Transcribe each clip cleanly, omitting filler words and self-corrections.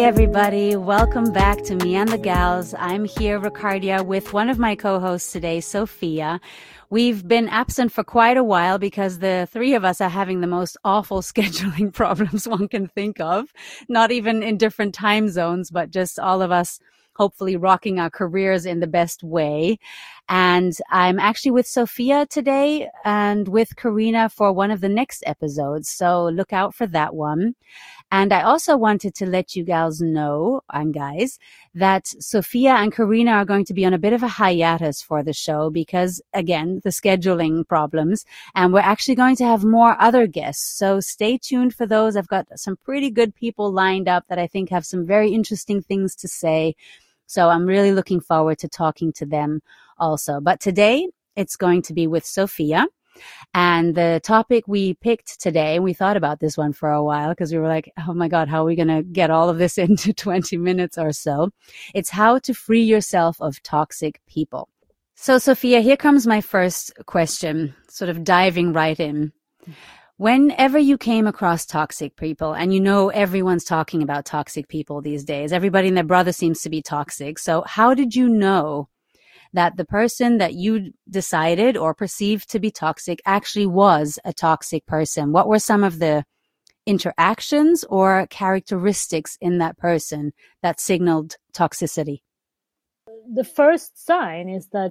everybody. Welcome back to Me and the Gals. I'm here, Ricardia, with one of my co-hosts today, Sophia. We've been absent for quite a while because the three of us are having the most awful scheduling problems one can think of. Not even in different time zones, but just all of us hopefully rocking our careers in the best way. And I'm actually with Sophia today and with Karina for one of the next episodes. So look out for that one. And I also wanted to let you gals know, and guys, that Sophia and Karina are going to be on a bit of a hiatus for the show because, again, the scheduling problems. And we're actually going to have more other guests. So stay tuned for those. I've got some pretty good people lined up that I think have some very interesting things to say. So I'm really looking forward to talking to them also. But today it's going to be with Sophia. And the topic we picked today, we thought about this one for a while because we were like, oh my God, how are we going to get all of this into 20 minutes or so? It's how to free yourself of toxic people. So Sophia, here comes my first question, sort of diving right in. Whenever you came across toxic people, and you know everyone's talking about toxic people these days, everybody and their brother seems to be toxic. So how did you know that the person that you decided or perceived to be toxic actually was a toxic person? What were some of the interactions or characteristics in that person that signaled toxicity? The first sign is that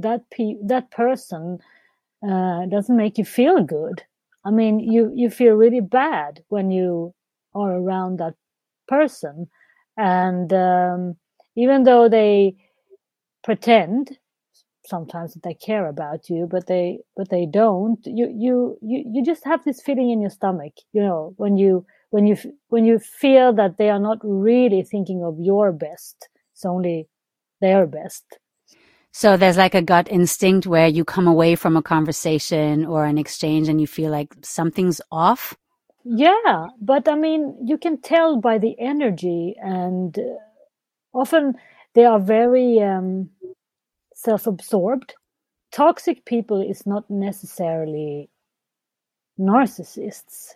person doesn't make you feel good. I mean, you feel really bad when you are around that person. And even though they pretend sometimes that they care about you, but they don't. You just have this feeling in your stomach, you know, when you feel that they are not really thinking of your best. It's only their best. So there's like a gut instinct where you come away from a conversation or an exchange and you feel like something's off. Yeah, but I mean, you can tell by the energy, and often they are very self-absorbed. Toxic people is not necessarily narcissists.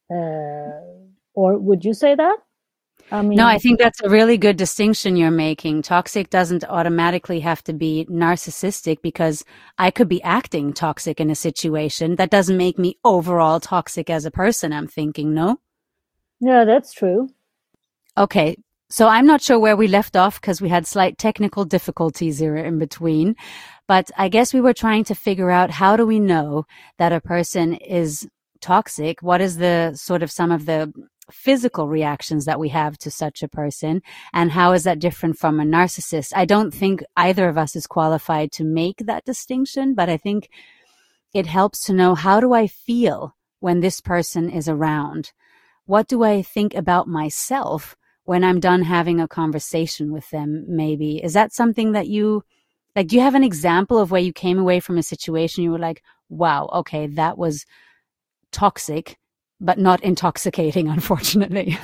Or would you say that? I mean, no, I think that's a really good distinction you're making. Toxic doesn't automatically have to be narcissistic because I could be acting toxic in a situation. That doesn't make me overall toxic as a person, I'm thinking, no? Yeah, that's true. Okay. So I'm not sure where we left off because we had slight technical difficulties here in between. But I guess we were trying to figure out, how do we know that a person is toxic? What is the sort of some of the physical reactions that we have to such a person? And how is that different from a narcissist? I don't think either of us is qualified to make that distinction, but I think it helps to know, how do I feel when this person is around? What do I think about myself when I'm done having a conversation with them, maybe? Is that something that you, like, do you have an example of where you came away from a situation, you were like, wow, okay, that was toxic, but not intoxicating, unfortunately?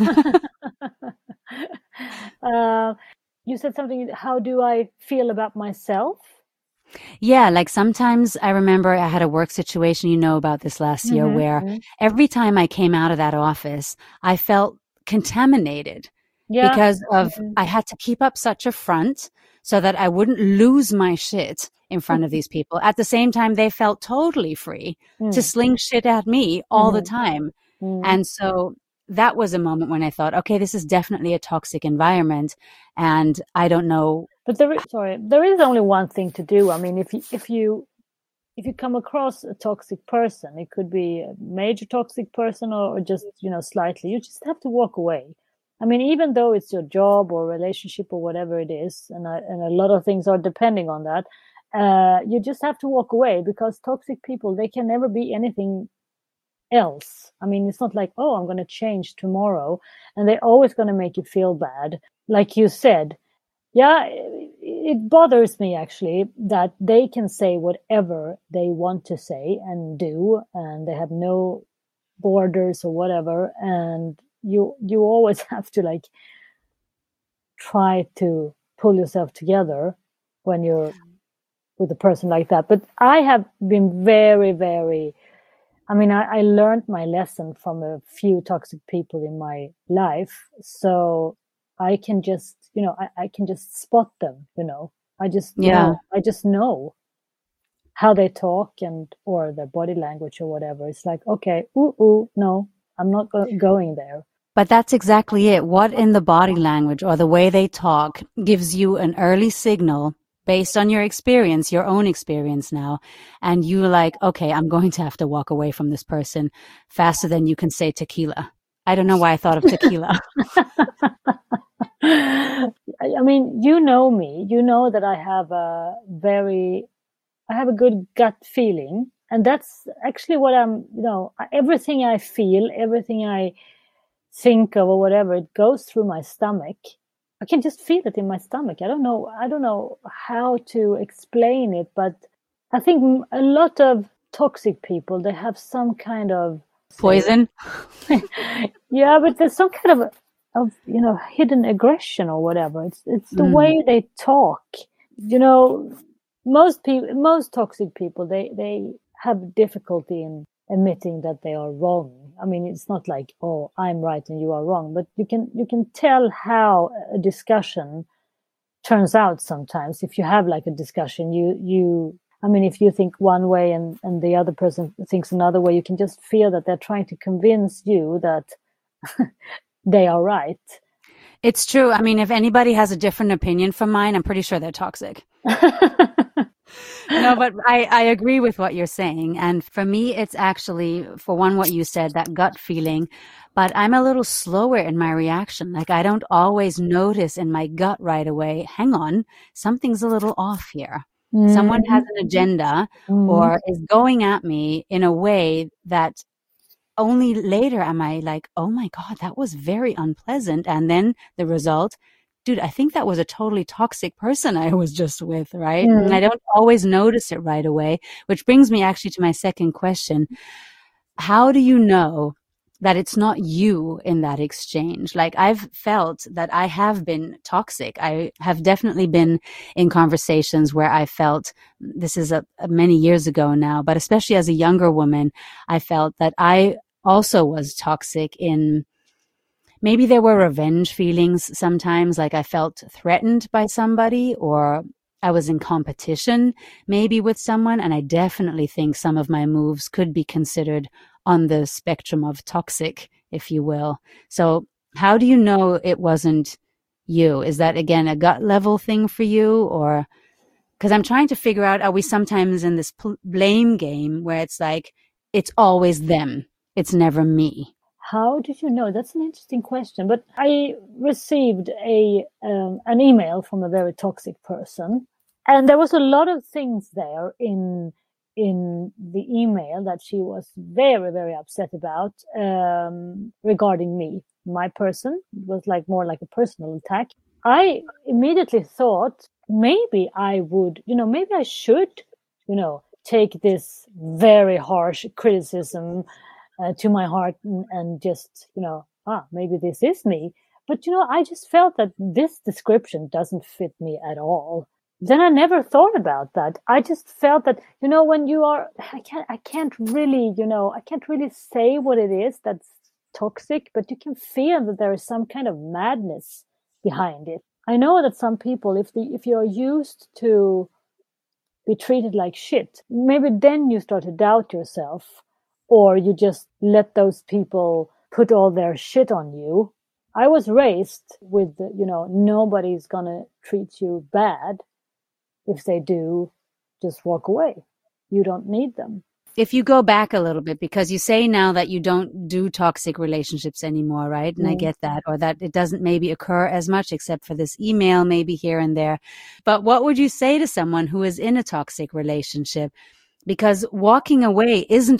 You said something, how do I feel about myself? Yeah, like sometimes I remember I had a work situation, you know about this last year, where every time I came out of that office, I felt contaminated because of I had to keep up such a front so that I wouldn't lose my shit in front of these people. At the same time, they felt totally free to sling shit at me all the time. And so that was a moment when I thought, okay, this is definitely a toxic environment. And I don't know. But there is only one thing to do. I mean, if you come across a toxic person, it could be a major toxic person or just, you know, slightly, you just have to walk away. I mean, even though it's your job or relationship or whatever it is, and a lot of things are depending on that, you just have to walk away, because toxic people, they can never be anything else. I mean, it's not like, oh, I'm going to change tomorrow, and they're always going to make you feel bad. Like you said, yeah, it bothers me actually that they can say whatever they want to say and do, and they have no borders or whatever, and you always have to like try to pull yourself together when you're with a person like that. But I have been very, very, I mean, I learned my lesson from a few toxic people in my life. So I can just, I can just spot them, Yeah. I just know how they talk or their body language or whatever. It's like, okay, no, I'm not going there. But that's exactly it. What in the body language or the way they talk gives you an early signal based on your experience, your own experience now. And you're like, okay, I'm going to have to walk away from this person faster than you can say tequila. I don't know why I thought of tequila. I mean, you know me, you know that I have a good gut feeling. And that's actually what everything I feel, everything I think of or whatever, it goes through my stomach. I can just feel it in my stomach. I don't know how to explain it, but I think a lot of toxic people, they have some kind of poison. Yeah, but there's some kind of hidden aggression or whatever. It's the way they talk. Most toxic people, they have difficulty in admitting that they are wrong. I mean, it's not like, oh, I'm right and you are wrong, but you can tell how a discussion turns out sometimes. If you have like a discussion, if you think one way and the other person thinks another way, you can just feel that they're trying to convince you that they are right. It's true. I mean, if anybody has a different opinion from mine, I'm pretty sure they're toxic. No, but I agree with what you're saying. And for me, it's actually, for one, what you said, that gut feeling, but I'm a little slower in my reaction. Like I don't always notice in my gut right away, hang on, something's a little off here. Mm-hmm. Someone has an agenda or is going at me in a way that only later am I like, oh my God, that was very unpleasant. And then the result, dude, I think that was a totally toxic person I was just with, right? And I don't always notice it right away, which brings me actually to my second question. How do you know that it's not you in that exchange? Like I've felt that I have been toxic. I have definitely been in conversations where I felt, this is many years ago now, but especially as a younger woman, I felt that I also was toxic in, maybe there were revenge feelings sometimes, like I felt threatened by somebody or I was in competition maybe with someone. And I definitely think some of my moves could be considered on the spectrum of toxic, if you will. So how do you know it wasn't you? Is that, again, a gut level thing for you? Or because I'm trying to figure out, are we sometimes in this blame game where it's like, it's always them, it's never me? How did you know? That's an interesting question. But I received an email from a very toxic person, and there was a lot of things there in the email that she was very, very upset about regarding me, my person. It was like more like a personal attack. I immediately thought maybe I would, maybe I should, take this very harsh criticism to my heart and just, maybe this is me. But, I just felt that this description doesn't fit me at all. Then I never thought about that. I just felt that, when you are, I can't really say what it is that's toxic, but you can feel that there is some kind of madness behind it. I know that some people, if you're used to be treated like shit, maybe then you start to doubt yourself, or you just let those people put all their shit on you. I was raised with, nobody's gonna treat you bad. If they do, just walk away. You don't need them. If you go back a little bit, because you say now that you don't do toxic relationships anymore, right? And I get that, or that it doesn't maybe occur as much except for this email, maybe here and there. But what would you say to someone who is in a toxic relationship? Because walking away is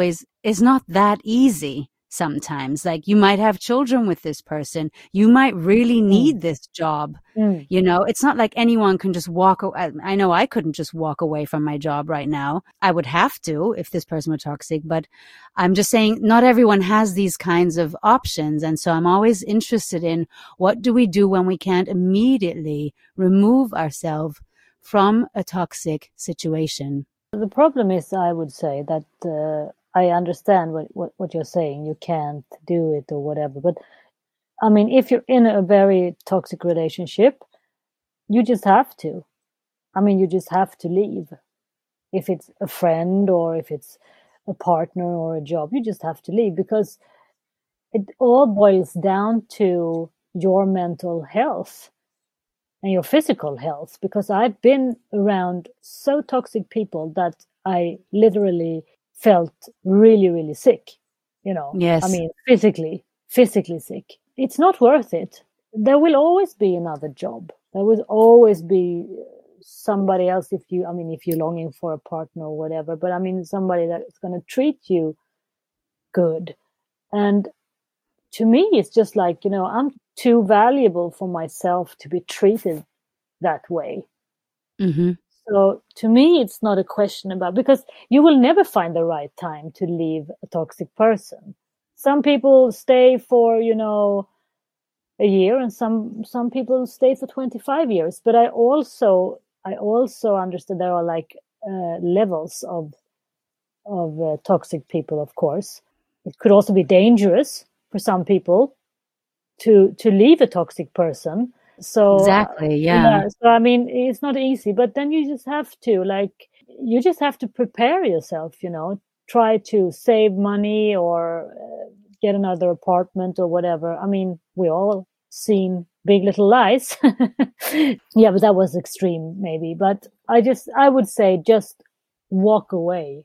not that easy sometimes. Like you might have children with this person. You might really need this job. It's not like anyone can just walk away. I know I couldn't just walk away from my job right now. I would have to if this person were toxic, but I'm just saying not everyone has these kinds of options. And so I'm always interested in, what do we do when we can't immediately remove ourselves from a toxic situation? The problem is, I would say that I understand what you're saying. You can't do it or whatever, but I mean, if you're in a very toxic relationship, you just have to. I mean, you just have to leave. If it's a friend or if it's a partner or a job, you just have to leave, because it all boils down to your mental health and your physical health. Because I've been around so toxic people that I literally felt really, really sick. Yes. I mean, physically sick. It's not worth it. There will always be another job. There will always be somebody else if you're longing for a partner or whatever. But I mean, somebody that's going to treat you good. And to me, it's just like, I'm too valuable for myself to be treated that way. Mm-hmm. So to me, it's not a question about, because you will never find the right time to leave a toxic person. Some people stay for, a year, and some people stay for 25 years. But I also understand there are like levels of toxic people, of course. It could also be dangerous for some people to leave a toxic person. So exactly, yeah. So I mean, it's not easy, but then you just have to prepare yourself, try to save money or get another apartment or whatever. I mean, we all seen Big Little Lies. Yeah, but that was extreme maybe. But I would say just walk away,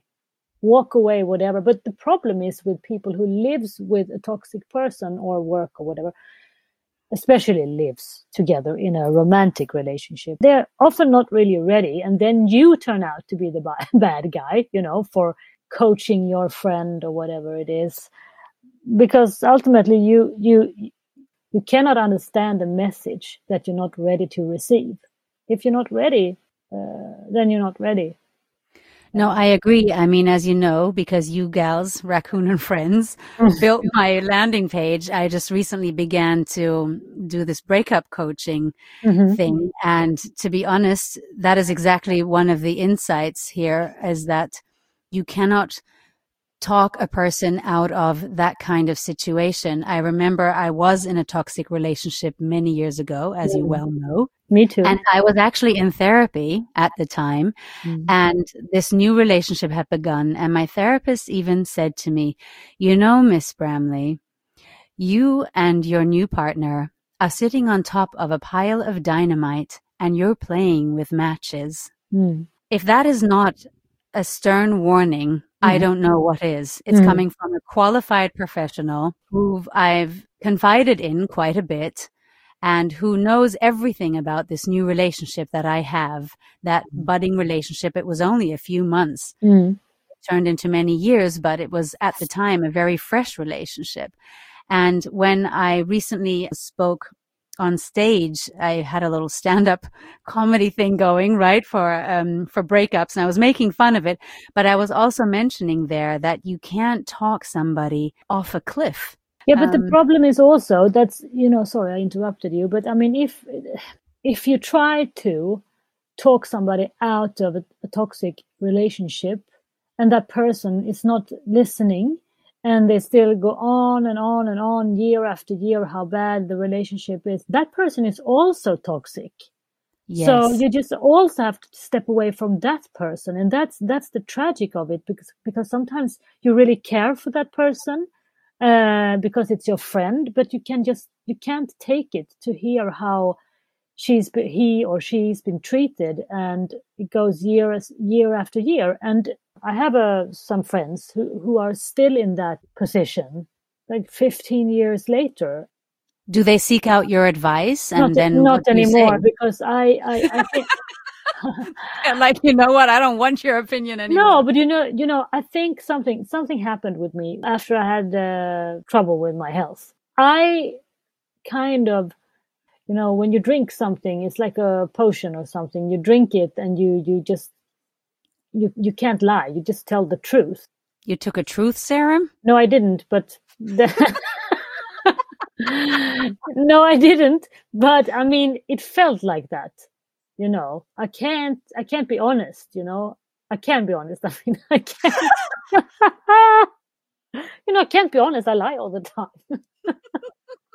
whatever. But the problem is with people who lives with a toxic person or work or whatever, especially lives together in a romantic relationship, they're often not really ready. And then you turn out to be the bad guy, for coaching your friend or whatever it is. Because ultimately you cannot understand a message that you're not ready to receive. If you're not ready, then you're not ready. No, I agree. I mean, as you know, because you gals, Raccoon and Friends, built my landing page, I just recently began to do this breakup coaching thing. And to be honest, that is exactly one of the insights here, is that you cannot talk a person out of that kind of situation. I remember I was in a toxic relationship many years ago, as you well know. Me too. And I was actually in therapy at the time, and this new relationship had begun. And my therapist even said to me, Miss Bramley, you and your new partner are sitting on top of a pile of dynamite and you're playing with matches. If that is not a stern warning, I don't know what is. It's coming from a qualified professional who I've confided in quite a bit and who knows everything about this new relationship that I have, that budding relationship. It was only a few months. It turned into many years, but it was at the time a very fresh relationship. And when I recently spoke on stage, I had a little stand-up comedy thing going, right, for breakups, and I was making fun of it, but I was also mentioning there that you can't talk somebody off a cliff. Yeah, but the problem is also that's, sorry, I interrupted you, but I mean, if you try to talk somebody out of a toxic relationship and that person is not listening, and they still go on and on and on year after year how bad the relationship is, that person is also toxic. Yes. So you just also have to step away from that person. And that's the tragic of it, because sometimes you really care for that person because it's your friend, but you can't take it to hear how he or she's been treated, and it goes year after year. And I have some friends who are still in that position, like 15 years later. Do they seek out your advice? And not anymore, because I think and like, you know what? I don't want your opinion anymore. No, but I think something happened with me after I had trouble with my health. I kind of, when you drink something, it's like a potion or something. You drink it and you just, you can't lie. You just tell the truth. You took a truth serum? No, I didn't, but no, I didn't. But I mean, it felt like that. I can't be honest, I can't be honest. I mean, I can't, I can't be honest. I lie all the time.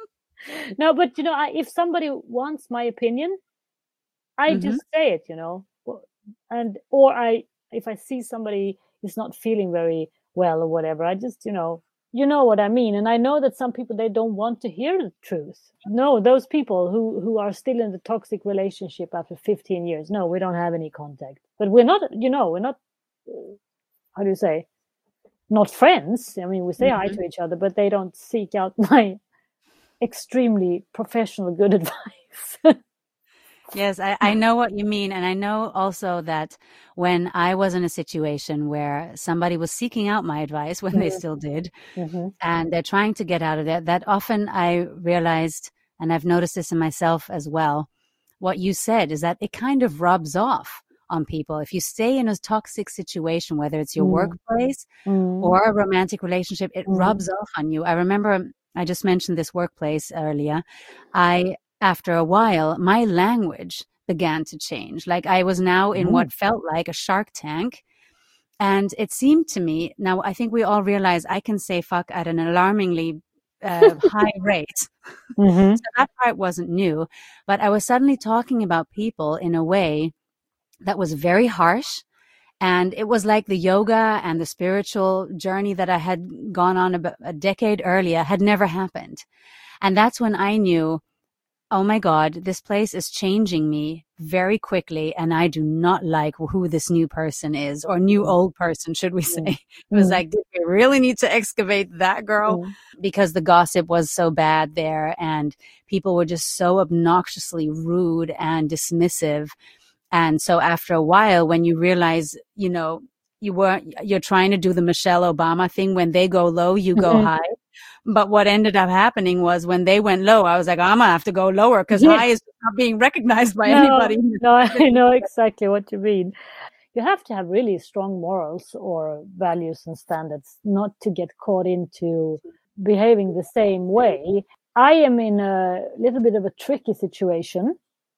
No, but if somebody wants my opinion, I Mm-hmm. just say it, and or if I see somebody is not feeling very well or whatever, I just, you know what I mean. And I know that some people, they don't want to hear the truth. No, those people who are still in the toxic relationship after 15 years, no, we don't have any contact. But we're not, we're not, how do you say, not friends. I mean, we say hi to each other, but they don't seek out my extremely professional good advice. Yes, I know what you mean. And I know also that when I was in a situation where somebody was seeking out my advice, when they still did, and they're trying to get out of it, that often I realized, and I've noticed this in myself as well, what you said is that it kind of rubs off on people. If you stay in a toxic situation, whether it's your workplace or a romantic relationship, it rubs off on you. I remember I just mentioned this workplace earlier. After a while, my language began to change. Like I was now in what felt like a Shark Tank. And it seemed to me, now I think we all realize I can say fuck at an alarmingly high rate. So that part wasn't new. But I was suddenly talking about people in a way that was very harsh. And it was like the yoga and the spiritual journey that I had gone on about a decade earlier had never happened. And that's when I knew, oh my God, this place is changing me very quickly. And I do not like who this new person is, or new old person, should we say. It was like, did we really need to excavate that girl? Because the gossip was so bad there and people were just so obnoxiously rude and dismissive. And so after a while, when you realize, you're trying to do the Michelle Obama thing. When they go low, you go high. But what ended up happening was when they went low, I was like, I'm going to have to go lower because high is not being recognized by anybody. No, I know exactly what you mean. You have to have really strong morals or values and standards not to get caught into behaving the same way. I am in a little bit of a tricky situation.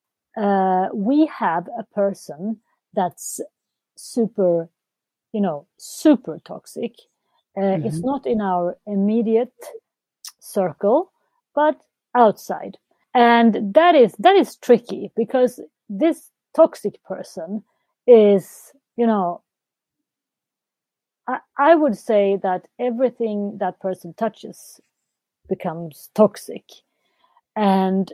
We have a person that's super toxic. It's not in our immediate circle, but outside. And that is tricky because this toxic person is, I would say that everything that person touches becomes toxic. And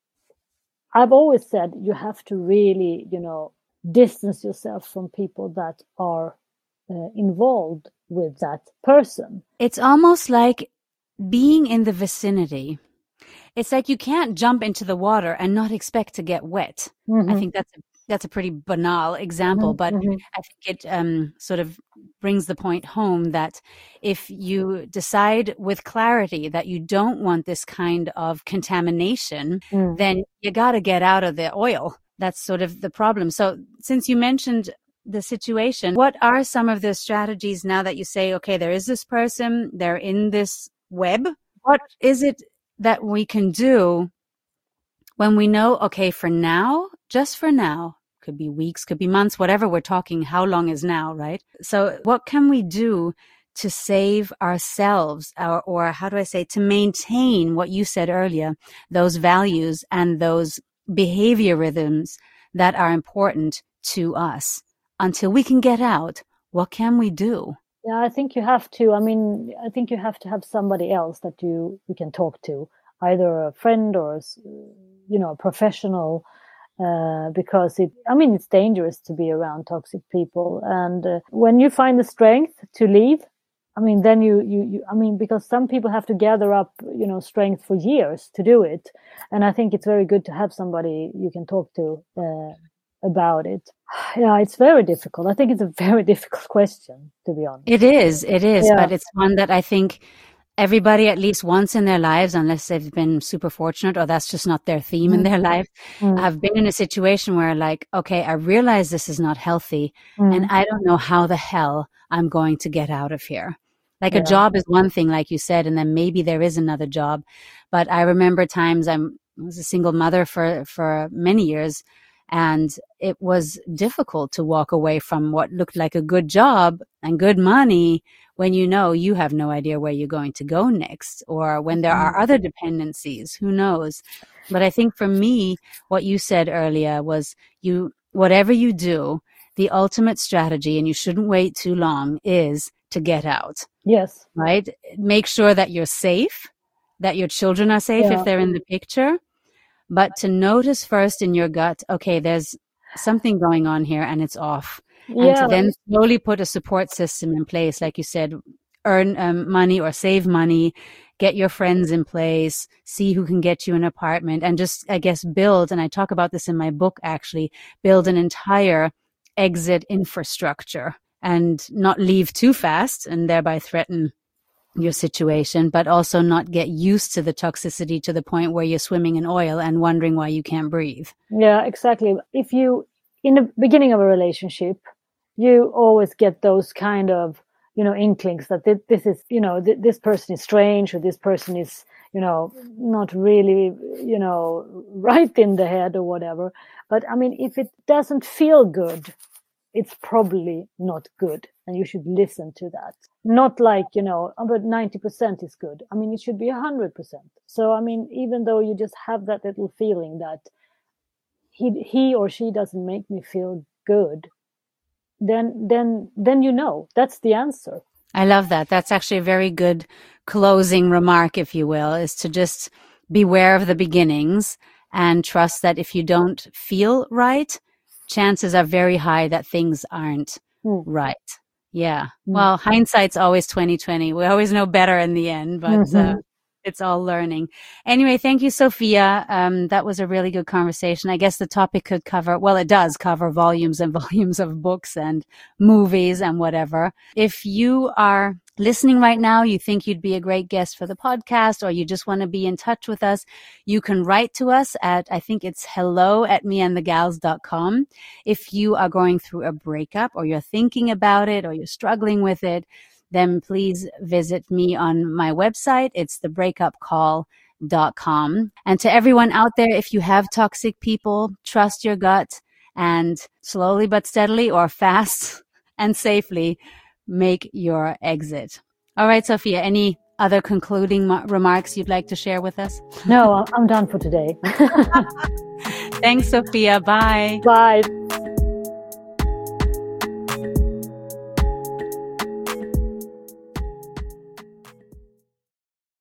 I've always said you have to really, distance yourself from people that are involved with that person. It's almost like being in the vicinity. It's like you can't jump into the water and not expect to get wet. I think that's a pretty banal example, but I think it sort of brings the point home that if you decide with clarity that you don't want this kind of contamination, then you got to get out of the oil. That's sort of the problem. So since you mentioned the situation, what are some of the strategies now that you say, okay, there is this person, they're in this web? What is it that we can do when we know, okay, for now, just for now, could be weeks, could be months, whatever we're talking, how long is now, right? So what can we do to save ourselves, or how do I say, to maintain what you said earlier, those values and those behavior rhythms that are important to us until we can get out? What can we do? Yeah, I think you have to. I think you have to have somebody else that you can talk to, either a friend or a professional, because it's dangerous to be around toxic people. And when you find the strength to leave, then you because some people have to gather up, strength for years to do it. And I think it's very good to have somebody you can talk to about it. Yeah, it's very difficult. I think it's a very difficult question, to be honest. It is, Yeah. but it's one that I think everybody at least once in their lives, unless they've been super fortunate or that's just not their theme in their life, have been in a situation where like, okay, I realize this is not healthy and I don't know how the hell I'm going to get out of here. Like a job is one thing, like you said, and then maybe there is another job. But I remember times I was a single mother for many years. And it was difficult to walk away from what looked like a good job and good money when you know you have no idea where you're going to go next, or when there are other dependencies, who knows? But I think for me, what you said earlier was whatever you do, the ultimate strategy, and you shouldn't wait too long, is to get out. Yes. Right? Make sure that you're safe, that your children are safe if they're in the picture. But to notice first in your gut, okay, there's something going on here and it's off. And to then slowly put a support system in place, like you said, earn money or save money, get your friends in place, see who can get you an apartment, and just, I guess, build, and I talk about this in my book actually, build an entire exit infrastructure and not leave too fast and thereby threaten your situation, but also not get used to the toxicity to the point where you're swimming in oil and wondering why you can't breathe. Yeah, exactly. If you, in the beginning of a relationship, you always get those kind of, inklings that this is, this person is strange, or this person is, not really, right in the head or whatever. But I mean, if it doesn't feel good, it's probably not good. And you should listen to that. Not like, but 90% is good. I mean, it should be 100%. So, I mean, even though you just have that little feeling that he or she doesn't make me feel good, then that's the answer. I love that. That's actually a very good closing remark, if you will, is to just beware of the beginnings and trust that if you don't feel right, chances are very high that things aren't right. Yeah. Well, hindsight's always 20/20. We always know better in the end, but it's all learning. Anyway, thank you, Sofia. That was a really good conversation. I guess the topic could cover, well, it does cover volumes and volumes of books and movies and whatever. If you are listening right now, you think you'd be a great guest for the podcast, or you just want to be in touch with us, you can write to us at, I think it's hello@meandthegals.com. If you are going through a breakup, or you're thinking about it, or you're struggling with it, then please visit me on my website. It's thebreakupcall.com. And to everyone out there, if you have toxic people, trust your gut and slowly but steadily, or fast and safely, make your exit. All right, Sofia, any other concluding remarks you'd like to share with us? No, I'm done for today. Thanks, Sofia. Bye. Bye.